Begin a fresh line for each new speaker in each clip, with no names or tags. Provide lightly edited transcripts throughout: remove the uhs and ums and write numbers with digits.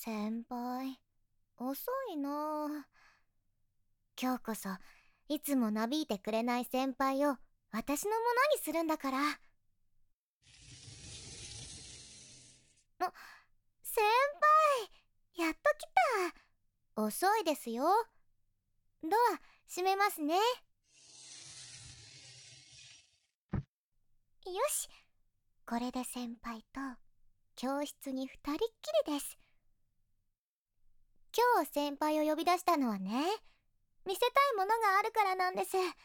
先輩、遅いなぁ。今日こそ、いつもなびいてくれない先輩を私のものにするんだから。先輩、やっと来た。遅いですよ。ドア、閉めますね。よし。これで先輩と、教室に二人っきりです。今日先輩を呼び出したのはね、見せたいものがあるからなんです。よ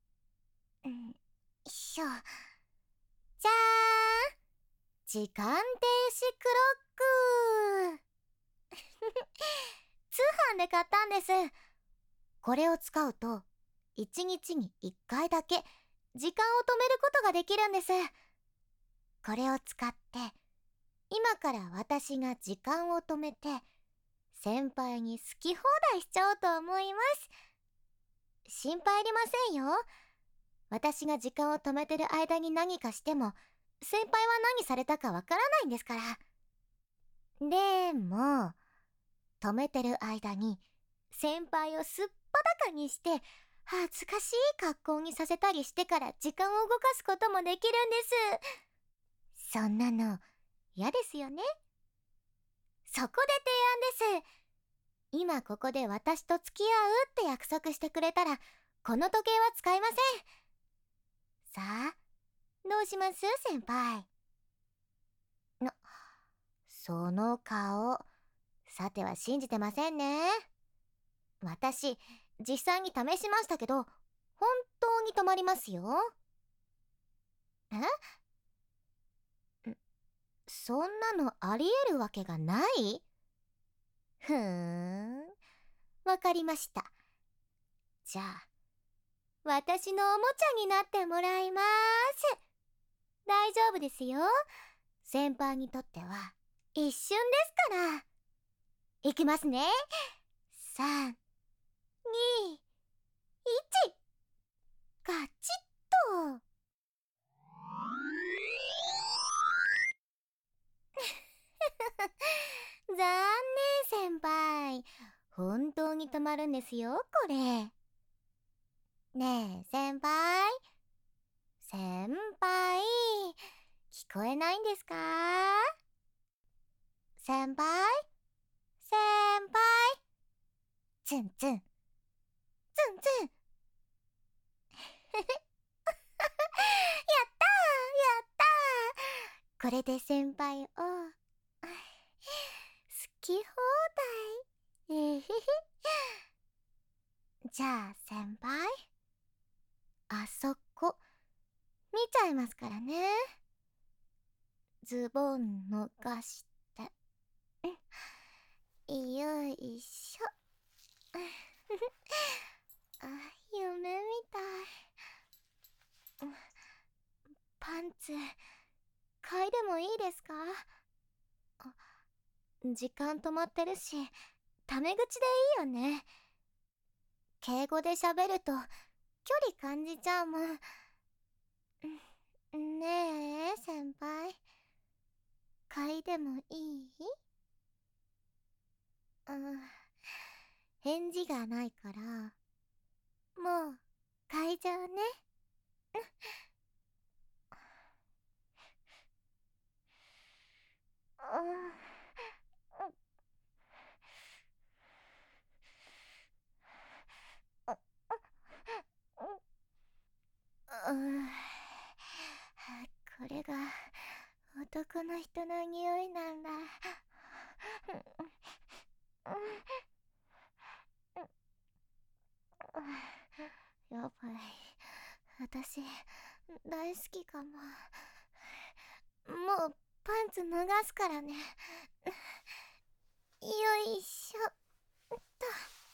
いしょ。じゃーん。時間停止クロック。通販で買ったんです。これを使うと、1日に1回だけ時間を止めることができるんです。これを使って、今から私が時間を止めて、先輩に好き放題しちゃおうと思います。心配いりませんよ。私が時間を止めてる間に何かしても、先輩は何されたかわからないんですから。でも、止めてる間に、先輩をすっぱだかにして、恥ずかしい格好にさせたりしてから時間を動かすこともできるんです。そんなの、嫌ですよね。そこで提案です。今ここで私と付き合うって約束してくれたら、この時計は使いません。さあ、どうします先輩。その顔、さては信じてませんね。私、実際に試しましたけど、本当に止まりますよ。そんなのあり得るわけがない？わかりました。じゃあ、私のおもちゃになってもらいまーす。大丈夫ですよ。先輩にとっては一瞬ですから。いきますね。3、2、1。ガチッと。残念先輩。本当に止まるんですよ、これ。ねえ、先輩。先輩。聞こえないんですか？先輩？先輩？ツンツン。ツンツン。やったーやったー。これで先輩を、好き放題。えへへ。じゃあ先輩、あそこ、見ちゃいますからね。ズボン脱がして。よいしょ。あ、夢みたい。パンツ、嗅いでもいいですか？時間止まってるし、タメ口でいいよね。敬語で喋ると、距離感じちゃうもん。ねえ、先輩。嗅いでもいい？返事がないから、もう、嗅いじゃうね。これが男の人の匂いなんだ。やばい。私、大好きかも。もう、パンツ脱がすからね。よいしょっと。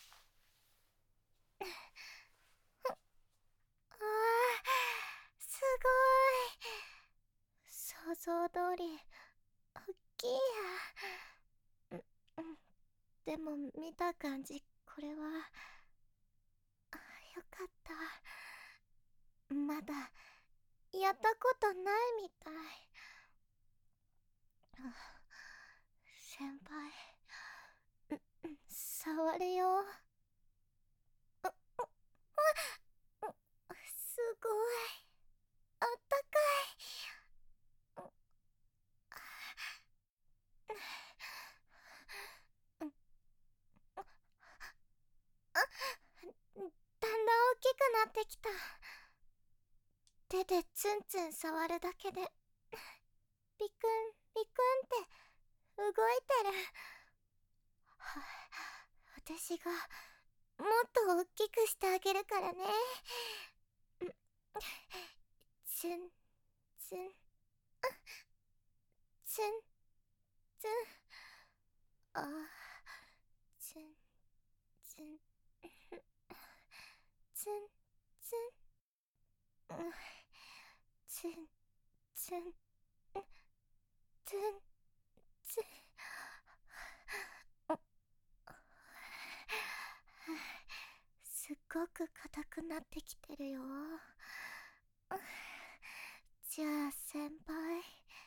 あー、すごい。想像通り、おっきいや。でも見た感じ、これは、よかった。まだ、やったことないみたい。先輩、 触るよ。すごいあったかい。だんだん大きくなってきた。手でツンツン触るだけでビクンビクンって動いてる。私がもっと大きくしてあげるからね。ツンツンツンツン、あ、ツンツンツンツン、ツンツンツンツン、すっごく硬くなってきてるよ。じゃあ先輩、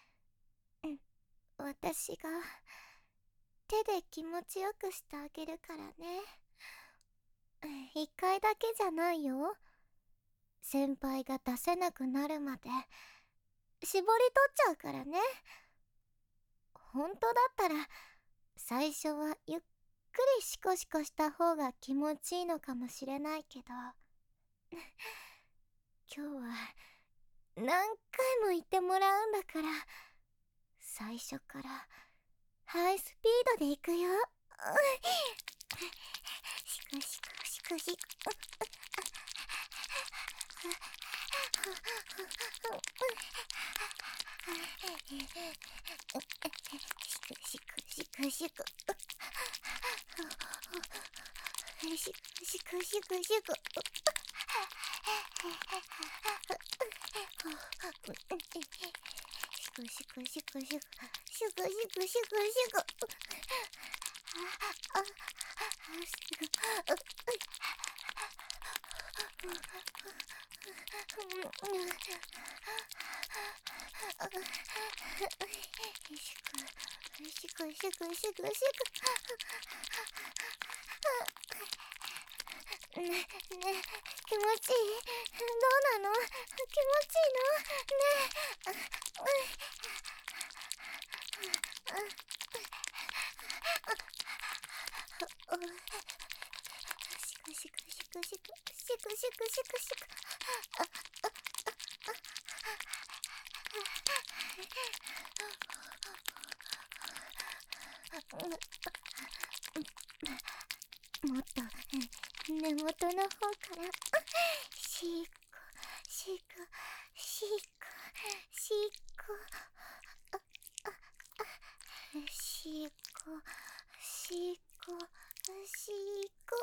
私が手で気持ちよくしてあげるからね。一回だけじゃないよ。先輩が出せなくなるまで絞り取っちゃうからね。本当だったら最初はゆっくりシコシコした方が気持ちいいのかもしれないけど、今日は何回も言ってもらうんだから、最初からハイスピードで行くよ。シコシコシコシコ、シコシコシコシコ、シコシコシコシコ、シコシコシコシコ、シコシコシコシコシコ、シコシコシコシコシコ、ね、ね、気持ちいい？どうなの？気持ちいいの？ねシコシコシコシコシコシコシコシコシコ、もっと根元の方からシコシコシコシコ、シコシコシコ、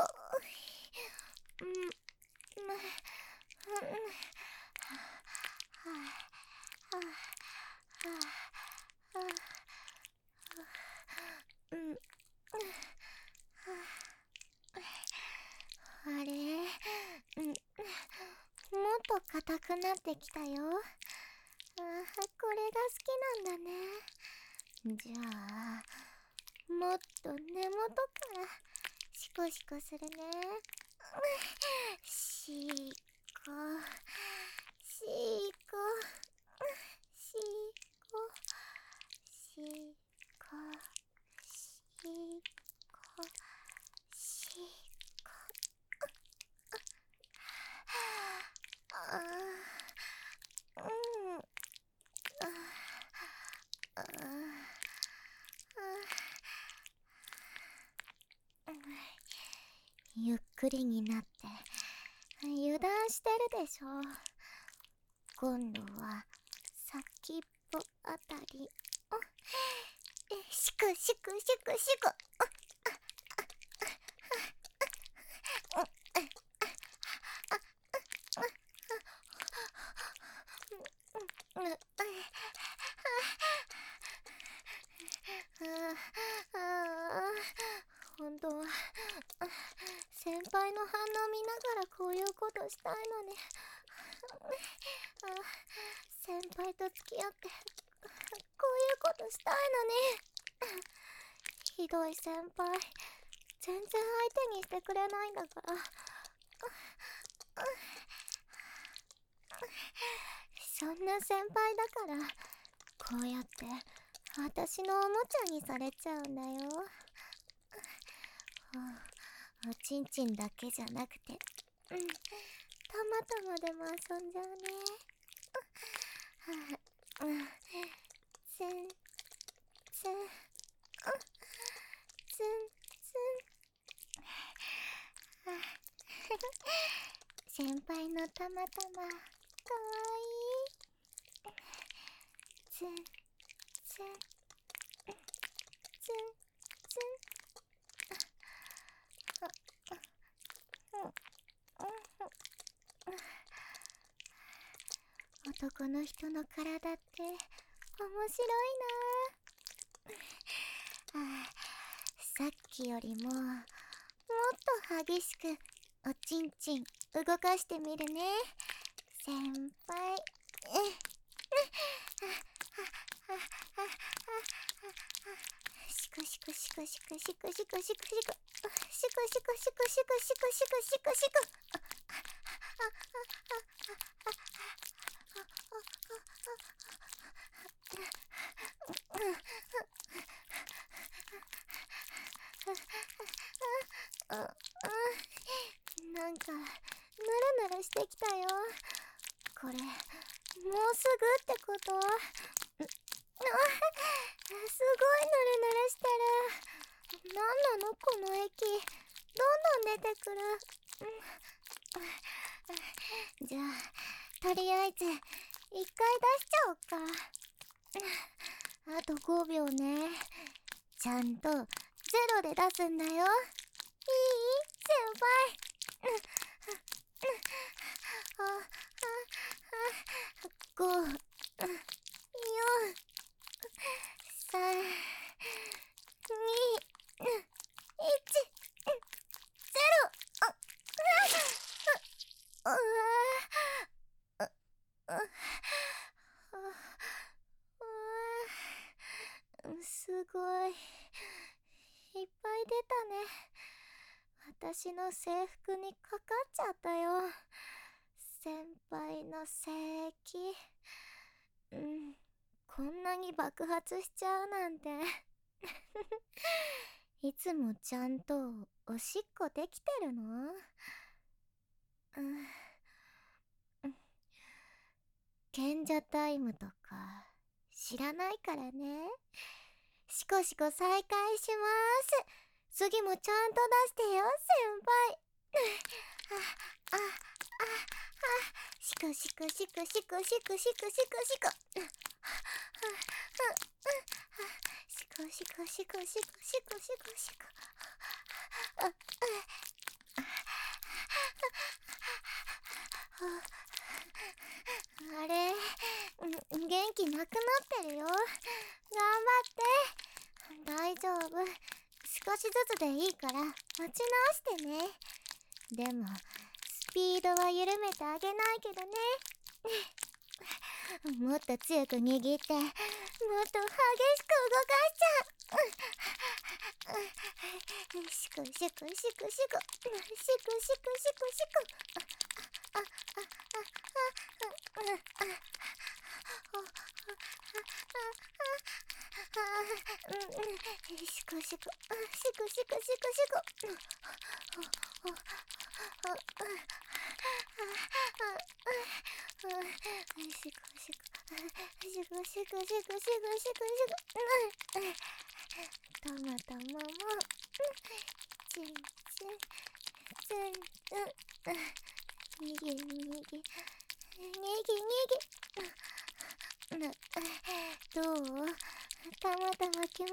あれ、もっと硬くなってきたよ。これが好きなんだね。じゃあもっと根元からシコシコするね。シコシコシコシコシコシコ、あー、ゆっくりになって油断してるでしょ。今度は先っぽあたりをシクシクシクシク、本当は先輩の反応見ながらこういうことしたいのに。先輩と付き合ってこういうことしたいのに。ひどい先輩、 全然相手にしてくれないんだから。そんな先輩だからこうやって私のおもちゃにされちゃうんだよ。おちんちんだけじゃなくて、たまたまでも遊んじゃうね。ツンツンツンツン先輩のたまたまかわいい。ツンツンツンツン。男の人の体って面白いな。さっきよりももっと激しくおちんちん動かしてみるね、先輩。シクシクシクシクシクシクシクシクシクシクシクシクシクシクシクシクシク。なんかヌルヌルしてきたよ。これもうすぐってこと？すごいヌルヌルしてる。なんなのこの液、どんどん出てくる。じゃあとりあえず一回出しちゃおうか。あと5秒ね。ちゃんとゼロで出すんだよ。いい？先輩。5、4、3、2、1、ゼロ。すごい。いっぱい出たね。私の制服にかかっちゃったよ。先輩の性液。こんなに爆発しちゃうなんて。いつもちゃんとおしっこできてるの？賢者タイムとか知らないからね。シコシコ再開します。次もちゃんと出してよ、先輩。シコシコシコシコシコシコシコシコ。シコシコシコシコシコシコシコ。あれ、元気なくなってるよ。頑張って。大丈夫。少しずつでいいから待ち直してね。でもスピードは緩めてあげないけどね。もっと強く握って、もっと激しく動かしちゃう。シクシクシクシクシクシクシクシクシク。シクシクシクシクシクシク。たまたまもチンチンツンツン。にぎにぎにぎにぎ。どう？たまたま気持ちい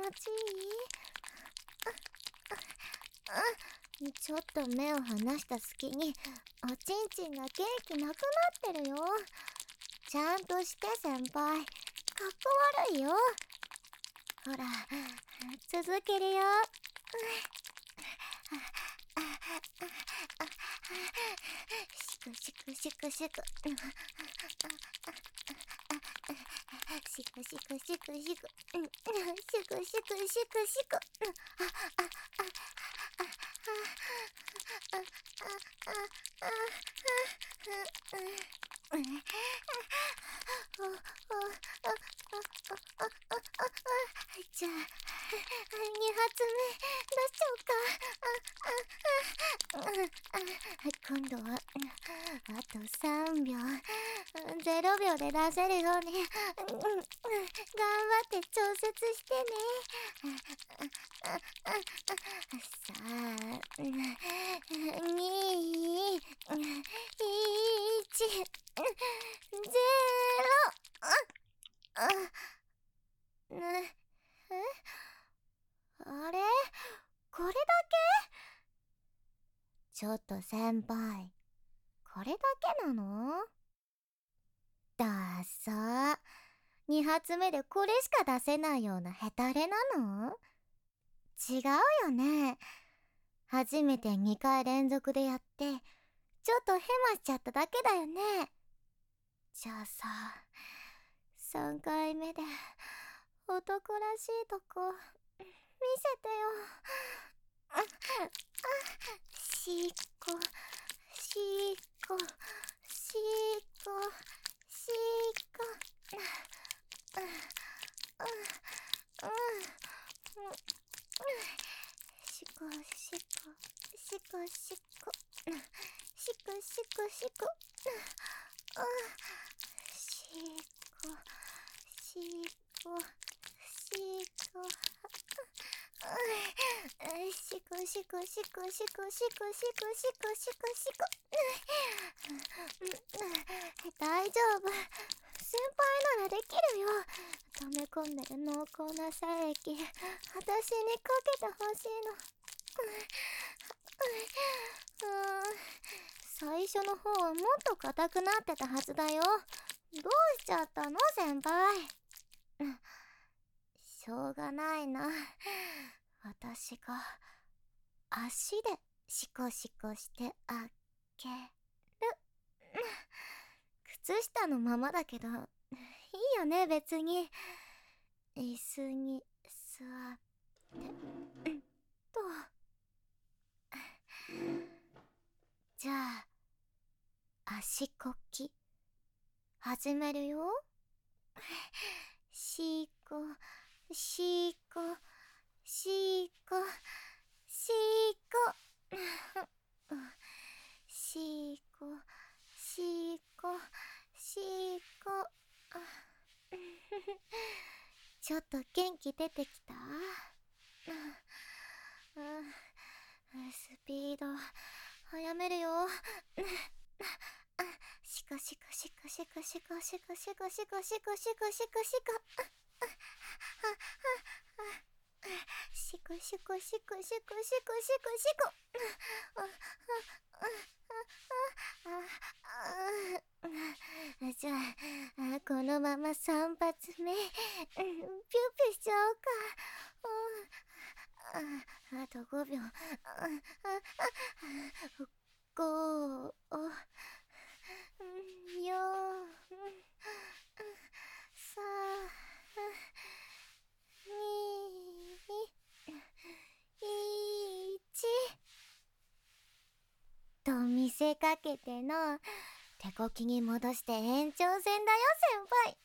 い？ちょっと目を離した隙におちんちんが元気なくなってるよ。ちゃんとして先輩。かっこ悪いよ。ほら続けるよ。シクシクシクシク。シクシクシクシク。シクシクシクシクシク。 じゃあ、2発目出しちゃおうか。今度はあと3秒、0秒で出せるように頑張って調節してね。さあ、2、1、0。あれ、これだけ？ちょっと先輩、これだけなの？だーさ、2発目でこれしか出せないようなヘタレなの？違うよね。初めて2回連続でやって、ちょっとヘマしちゃっただけだよね。じゃあさ、3回目で男らしいとこ見せてよ。しっこ、しっこ、しっこ、しっこ。しっこ、しっこ、しっこ、しっこ、しっこ、しっこ、しっこ、しっこ、しっこ、しっこ、しっこ、しっこ、しっこ、しっこ、しっこ、しっこ、しっこ、しっこ、しっこ、しっこ。大丈夫。先輩ならできるよ。溜め込んでる濃厚な精液、私にかけてほしいの。最初の方はもっと硬くなってたはずだよ。どうしちゃったの、先輩。しょうがないな。私が足でシコシコしてあげる。靴下のままだけど、いいよね、別に。椅子に座ってと。じゃあ、足こき始めるよ。しこ、しこ、しこ、しこ、しこ、しこ、しこ。ちょっと元気出てきた？スピード早めるよ。シコシコシコシコシコシコシコシコシコシコシコシコシコシコシコシコシコシコシコ。じゃあ、このまま3発目ピューピュしちゃおうか。あと5秒。5、4、3、2、1と見せかけての手こきに戻して延長戦だよ、先輩。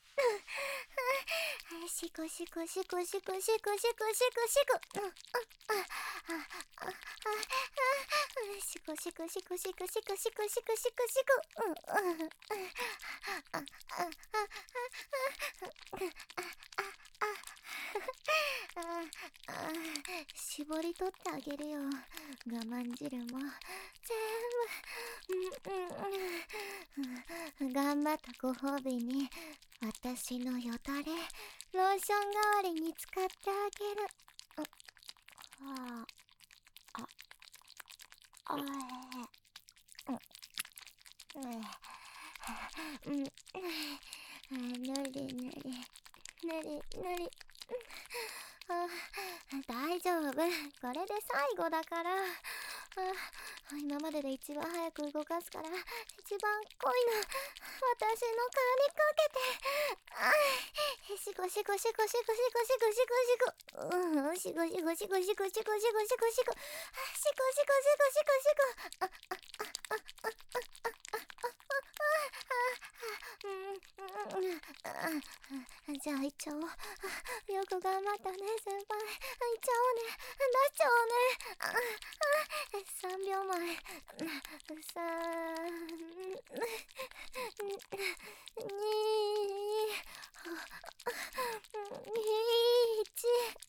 シコシコシコシコシコシコシコシコシコ。シコシコシコシコシコシコシコシコシコシコ。絞り取ってあげるよ。我慢汁も全部。頑張ったご褒美に私のよだれローション代わりに使ってあげる。ぬりぬりぬりぬり。大丈夫、これで最後だから。今までで一番早く動かすから、一番濃いの私の顔にかけて。 しごしごしごしごしごしごしごしご。うん、しごしごしごしごしごしごしごしご。しごしごしごしごしごしご。じゃあ行っちゃおう。よく頑張ったね、先輩。行っちゃおうね。出しちゃおうね。3秒前。3、2、1、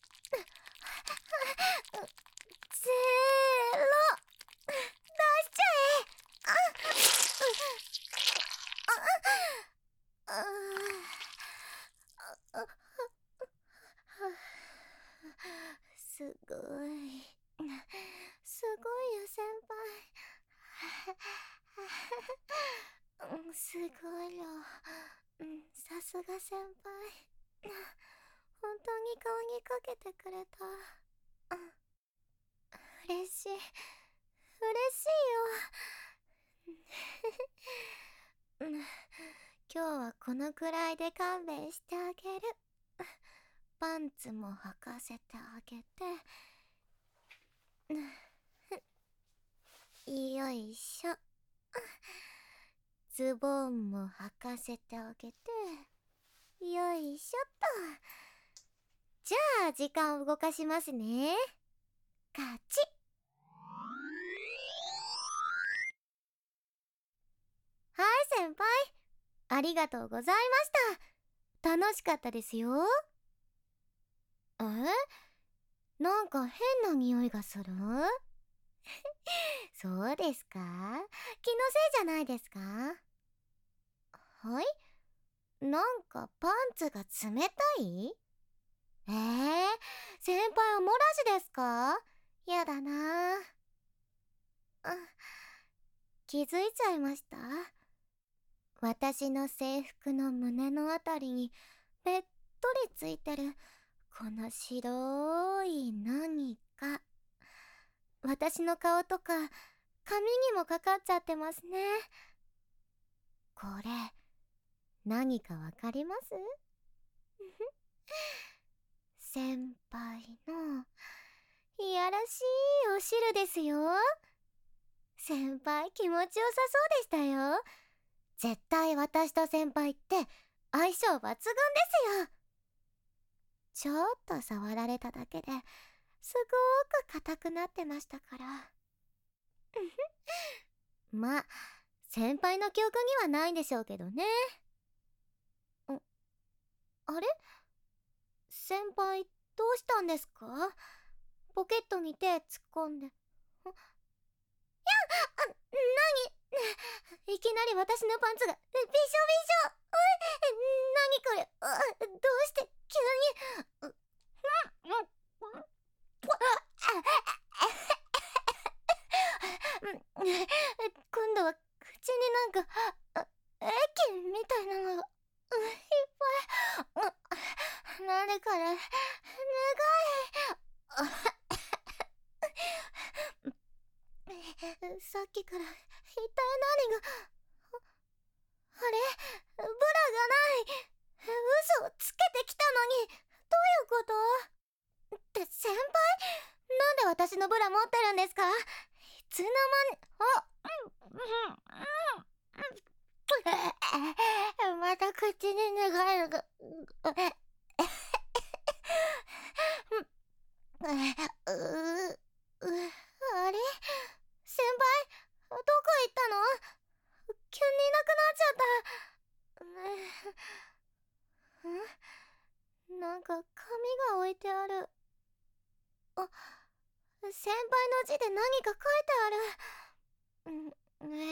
ゼロ。出しちゃえ。すごい。すごいよ、先輩。すごいよ。さすが先輩。本当に顔にかけてくれた。嬉しい。嬉しいよ。今日はこのくらいで勘弁してあげる。パンツも履かせてあげて。よいしょ。ズボンも履かせてあげて。よいしょっと。じゃあ時間を動かしますね。カチッ。はい先輩、ありがとうございました。楽しかったですよ。なんか変な匂いがする？そうですか？気のせいじゃないですか？はい？なんかパンツが冷たい？先輩おもらしですか？やだなあ。気づいちゃいました？私の制服の胸のあたりにべっとりついてるこの白い何か。私の顔とか髪にもかかっちゃってますね。これ何かわかります？先輩のいやらしいお汁ですよ。先輩気持ちよさそうでしたよ。絶対私と先輩って相性抜群ですよ。ちょっと触られただけですごーく硬くなってましたから。まあ先輩の記憶にはないんでしょうけどね。あれ？先輩どうしたんですか？ポケットに手突っ込んで。いきなり私のパンツがびしょびしょ。何これ？どうして急に。今度は口になんか液みたいなのがいっぱい。何これ？さっきから一体何が。あれ？ブラがない。嘘をつけてきたのに。どういうことって先輩？なんで私のブラ持ってるんですか？いつの間に。また口に願いが。あれ？先輩どこ行ったの？急にいなくなっちゃった。なんか紙が置いてある。先輩の字で何か書いてある。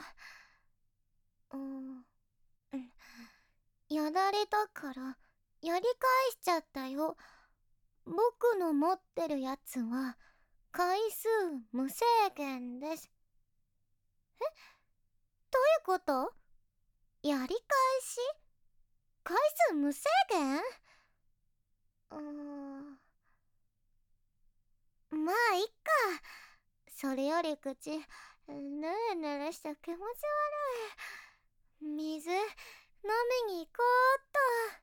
やられたからやり返しちゃったよ。僕の持ってるやつは回数無制限です。どういうこと？やり返し？回数無制限？まあいっか。それより口ぬるぬるして気持ち悪い。水飲みに行こうっと。